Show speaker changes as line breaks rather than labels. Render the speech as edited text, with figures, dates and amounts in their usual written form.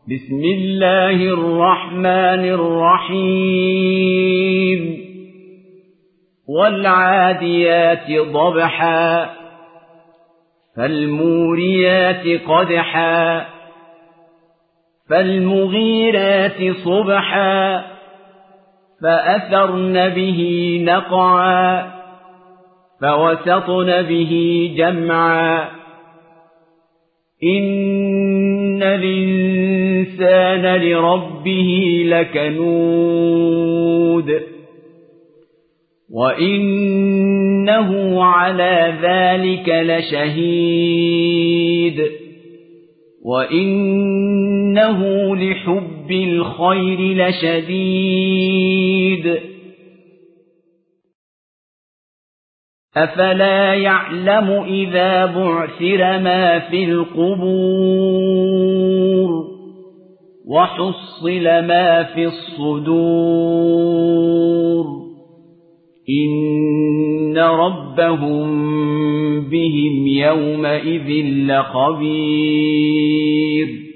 بسم الله الرحمن الرحيم والعاديات ضبحا فالموريات قدحا فالمغيرات صبحا فأثرن به نقعا فوسطن به جمعا إن الإنسان لربه لكنود وإنه على ذلك لشهيد وإنه لحب الخير لشديد أفلا يعلم إذا بعثر ما في القبور وحصل ما في الصدور إن ربهم بهم يومئذ لخبير